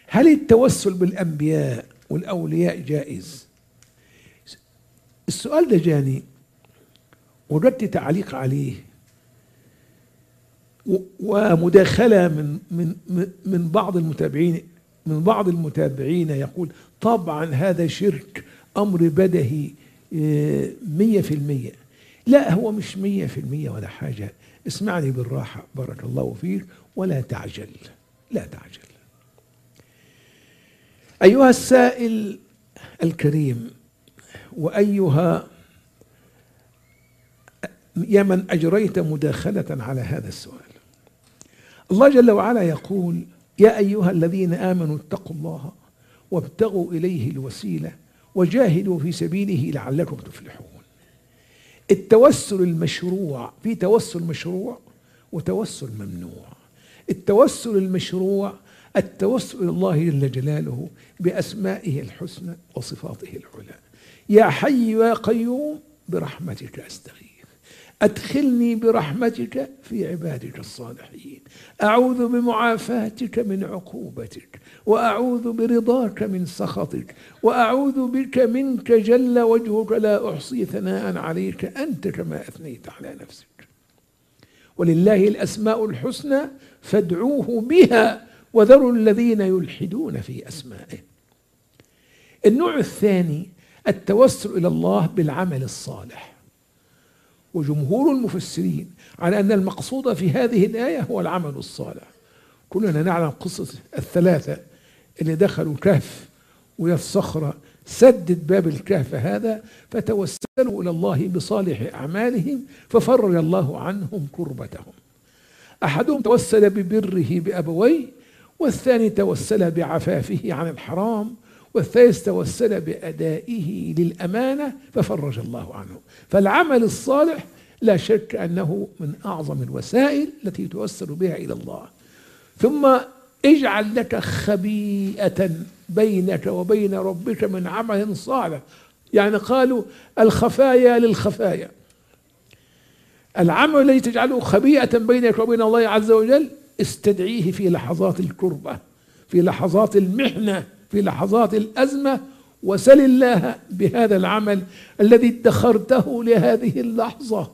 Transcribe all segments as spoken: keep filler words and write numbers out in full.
هل التوسل بالأنبياء والأولياء جائز؟ السؤال ده جاني وردت تعليق عليه ومداخلة من من من بعض المتابعين من بعض المتابعين يقول طبعا هذا شرك أمر بدهي مية في المية. لا، هو مش مية في المية ولا حاجة. اسمعني بالراحة بارك الله فيك، ولا تعجل لا تعجل. أيها السائل الكريم، وأيها يا من أجريت مداخلة على هذا السؤال، الله جل وعلا يقول يا أيها الذين آمنوا اتقوا الله وابتغوا إليه الوسيلة وجاهدوا في سبيله لعلكم تفلحون. التوسل المشروع، في توسل مشروع وتوسل ممنوع. التوسل المشروع التوسل إلى الله جل جلاله بأسمائه الحسنى وصفاته العلى. يا حي يا قيوم برحمتك أستغيث، أدخلني برحمتك في عبادك الصالحين، أعوذ بمعافاتك من عقوبتك، وأعوذ برضاك من سخطك، وأعوذ بك منك جل وجهك لا أحصي ثناء عليك أنت كما أثنيت على نفسك. ولله الأسماء الحسنى فادعوه بها وذروا الذين يلحدون في أسمائه. النوع الثاني التوسل إلى الله بالعمل الصالح، وجمهور المفسرين على أن المقصود في هذه الآية هو العمل الصالح. كلنا نعلم قصة الثلاثة اللي دخلوا كهف ويا الصخرة سدد باب الكهف هذا، فتوسلوا إلى الله بصالح أعمالهم ففرج الله عنهم كربتهم. أحدهم توسل ببره بأبويه، والثاني توسل بعفافه عن الحرام، والثالث توسل بأدائه للأمانة ففرج الله عنه. فالعمل الصالح لا شك أنه من أعظم الوسائل التي توسل بها إلى الله. ثم اجعل لك خبيئة بينك وبين ربك من عمل صالح، يعني قالوا الخفايا للخفايا. العمل الذي تجعله خبيئة بينك وبين الله عز وجل استدعيه في لحظات الكربة، في لحظات المحنة، في لحظات الأزمة، وسل الله بهذا العمل الذي ادخرته لهذه اللحظة.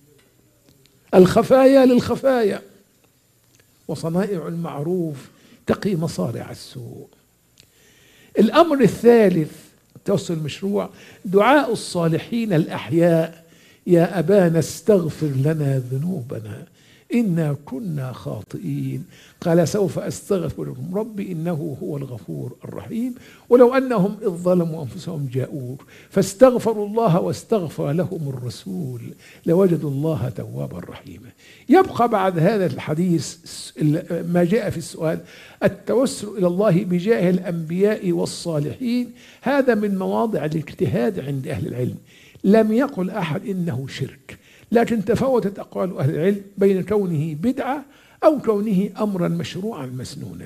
الخفايا للخفايا، وصنائع المعروف تقي مصارع السوء. الأمر الثالث التوسل المشروع دعاء الصالحين الأحياء يا أبانا استغفر لنا ذنوبنا إنا كنا خاطئين، قال سوف أستغفر لكم ربي إنه هو الغفور الرحيم. ولو أنهم إذ ظلموا أنفسهم جاءوك فاستغفروا الله واستغفر لهم الرسول لوجدوا الله توابا رحيما. يبقى بعد هذا الحديث ما جاء في السؤال التوسل إلى الله بجاه الأنبياء والصالحين. هذا من مواضع الاجتهاد عند أهل العلم، لم يقل أحد إنه شرك، لكن تفاوتت أقوال أهل العلم بين كونه بدعة أو كونه أمرا مشروعا مسنونا.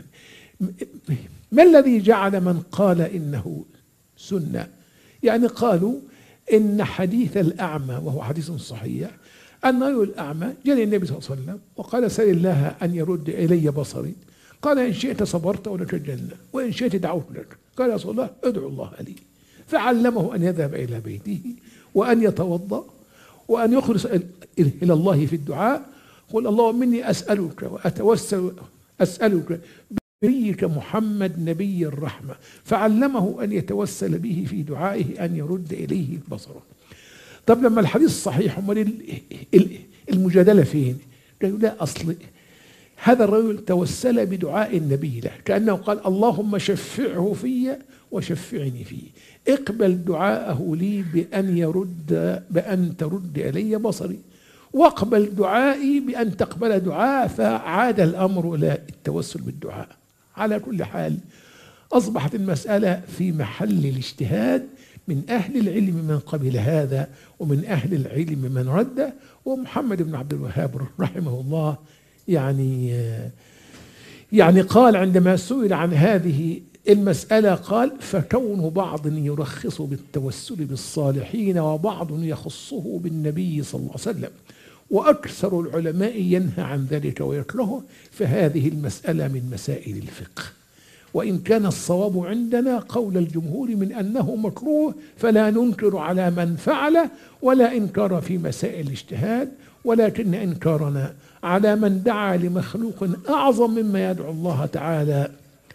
ما الذي جعل من قال إنه سنة؟ يعني قالوا إن حديث الأعمى، وهو حديث صحيح، أن رجل الأعمى جاء النبي صلى الله عليه وسلم وقال سل الله أن يرد إلي بصري، قال إن شئت صبرت ولك الجنة وإن شئت دعوت لك. قال يا رسول الله ادعو الله لي، فعلمه أن يذهب إلى بيته وأن يتوضأ وأن يخلص إلى الله في الدعاء، قل اللهم إني أسألك وأتوسل أسألك بنبيك محمد نبي الرحمة، فعلمه أن يتوسل به في دعائه أن يرد إليه بصره. طب لما الحديث صحيح امال المجادلة فين؟ قالوا لا، أصل هذا الرجل توسل بدعاء النبي له، كأنه قال اللهم شفعه في وشفعني فيه، اقبل دعاءه لي بأن يرد بأن ترد إلي بصري، واقبل دعائي بأن تقبل دعاء. فعاد الأمر إلى التوسل بالدعاء. على كل حال أصبحت المسألة في محل الاجتهاد من أهل العلم من قبل هذا ومن أهل العلم من رده. ومحمد بن عبد الوهاب رحمه الله يعني يعني قال عندما سئل عن هذه المسألة قال فكون بعض يرخص بالتوسل بالصالحين وبعض يخصه بالنبي صلى الله عليه وسلم، وأكثر العلماء ينهى عن ذلك ويكرهه، فهذه المسألة من مسائل الفقه. وإن كان الصواب عندنا قول الجمهور من أنه مكروه، فلا ننكر على من فعله ولا إنكار في مسائل الاجتهاد، ولكن إنكارنا على من دعا لمخلوق أعظم مما يدعو الله تعالى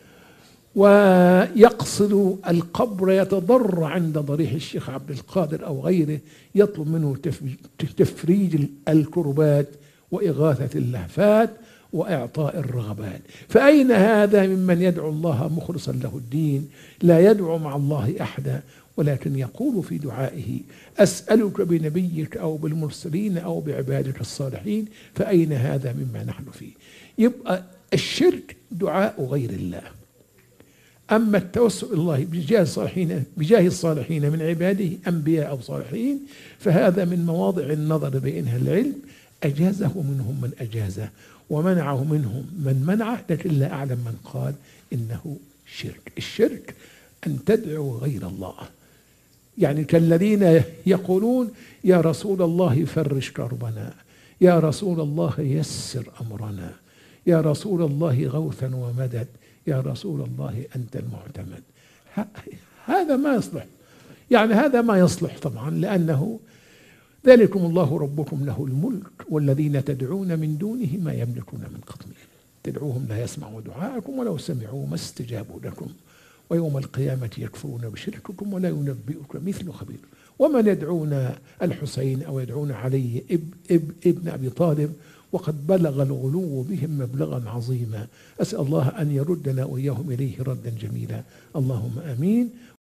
ويقصد القبر، يتضرع عند ضريح الشيخ عبد القادر أو غيره، يطلب منه تفريج الكربات وإغاثة اللهفات وإعطاء الرغبات. فأين هذا ممن يدعو الله مخلصا له الدين، لا يدعو مع الله أحدا، ولكن يقول في دعائه أسألك بنبيك أو بالمرسلين أو بعبادك الصالحين. فأين هذا مما نحن فيه؟ يبقى الشرك دعاء غير الله. أما التوسل إلى الله بجاه الصالحين بجاه الصالحين من عباده أنبياء أو صالحين، فهذا من مواضع النظر بينها العلم، أجازه منهم من أجازه ومنعه منهم من منعه، لكن لا أعلم من قال إنه شرك. الشرك أن تدعو غير الله، يعني كالذين يقولون يا رسول الله فرج كربنا، يا رسول الله يسر أمرنا، يا رسول الله غوثا ومدد، يا رسول الله أنت المعتمد. هذا ما يصلح، يعني هذا ما يصلح طبعا، لأنه ذلكم الله ربكم له الملك والذين تدعون من دونه ما يملكون من قطمير، تدعوهم لا يسمعوا دعاءكم ولو سمعوا ما استجابوا لكم، ويوم القيامة يكفرون بشرككم ولا ينبئك مثل خبير. ومن يدعون الحسين أو يدعون علي اب اب ابن أبي طالب وقد بلغ الغلو بهم مبلغا عظيما. أسأل الله أن يردنا وإياهم إليه ردا جميلا، اللهم آمين.